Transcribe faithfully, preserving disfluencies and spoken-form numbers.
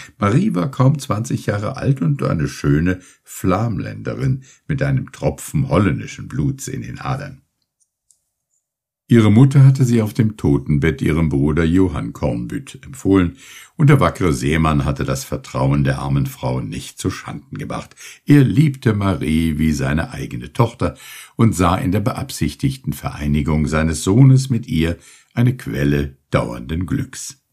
Marie war kaum zwanzig Jahre alt und eine schöne Flamländerin mit einem Tropfen holländischen Bluts in den Adern. Ihre Mutter hatte sie auf dem Totenbett ihrem Bruder Johann Cornbutt empfohlen, und der wackere Seemann hatte das Vertrauen der armen Frau nicht zu Schanden gebracht. Er liebte Marie wie seine eigene Tochter und sah in der beabsichtigten Vereinigung seines Sohnes mit ihr eine Quelle dauernden Glücks.